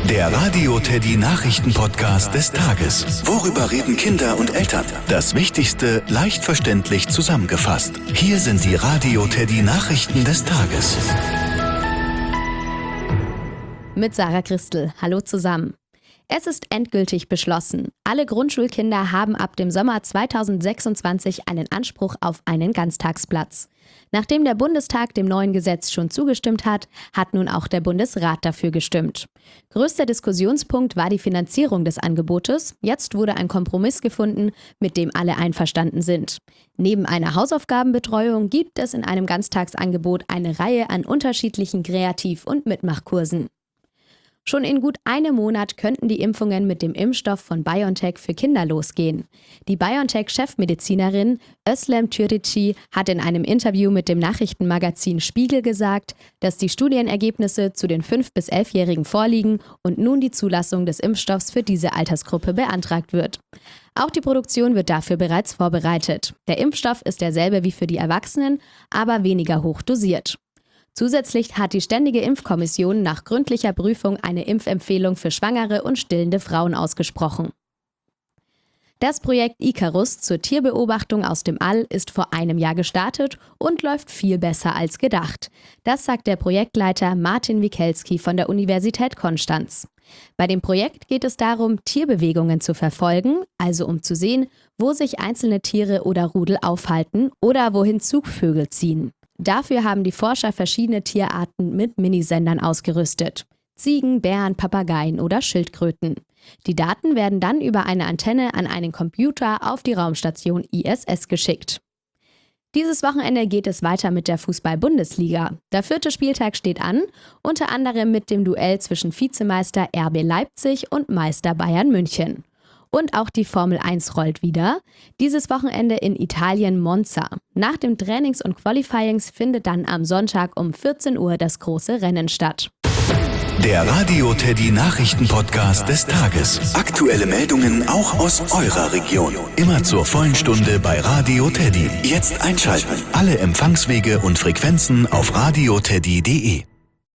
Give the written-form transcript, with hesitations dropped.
Der Radio Teddy Nachrichten-Podcast des Tages. Worüber reden Kinder und Eltern? Das Wichtigste leicht verständlich zusammengefasst. Hier sind die Radio Teddy Nachrichten des Tages. Mit Sarah Christel. Hallo zusammen. Es ist endgültig beschlossen. Alle Grundschulkinder haben ab dem Sommer 2026 einen Anspruch auf einen Ganztagsplatz. Nachdem der Bundestag dem neuen Gesetz schon zugestimmt hat, hat nun auch der Bundesrat dafür gestimmt. Größter Diskussionspunkt war die Finanzierung des Angebotes. Jetzt wurde ein Kompromiss gefunden, mit dem alle einverstanden sind. Neben einer Hausaufgabenbetreuung gibt es in einem Ganztagsangebot eine Reihe an unterschiedlichen Kreativ- und Mitmachkursen. Schon in gut einem Monat könnten die Impfungen mit dem Impfstoff von BioNTech für Kinder losgehen. Die BioNTech-Chefmedizinerin Özlem Türeci hat in einem Interview mit dem Nachrichtenmagazin Spiegel gesagt, dass die Studienergebnisse zu den 5- bis 11-Jährigen vorliegen und nun die Zulassung des Impfstoffs für diese Altersgruppe beantragt wird. Auch die Produktion wird dafür bereits vorbereitet. Der Impfstoff ist derselbe wie für die Erwachsenen, aber weniger hoch dosiert. Zusätzlich hat die Ständige Impfkommission nach gründlicher Prüfung eine Impfempfehlung für schwangere und stillende Frauen ausgesprochen. Das Projekt Icarus zur Tierbeobachtung aus dem All ist vor einem Jahr gestartet und läuft viel besser als gedacht. Das sagt der Projektleiter Martin Wikelski von der Universität Konstanz. Bei dem Projekt geht es darum, Tierbewegungen zu verfolgen, also um zu sehen, wo sich einzelne Tiere oder Rudel aufhalten oder wohin Zugvögel ziehen. Dafür haben die Forscher verschiedene Tierarten mit Minisendern ausgerüstet. Ziegen, Bären, Papageien oder Schildkröten. Die Daten werden dann über eine Antenne an einen Computer auf die Raumstation ISS geschickt. Dieses Wochenende geht es weiter mit der Fußball-Bundesliga. Der 4. Spieltag steht an, unter anderem mit dem Duell zwischen Vizemeister RB Leipzig und Meister Bayern München. Und auch die Formel 1 rollt wieder. Dieses Wochenende in Italien Monza. Nach dem Trainings- und Qualifyings findet dann am Sonntag um 14 Uhr das große Rennen statt. Der Radio Teddy Nachrichten-Podcast des Tages. Aktuelle Meldungen auch aus eurer Region. Immer zur vollen Stunde bei Radio Teddy. Jetzt einschalten. Alle Empfangswege und Frequenzen auf radioteddy.de.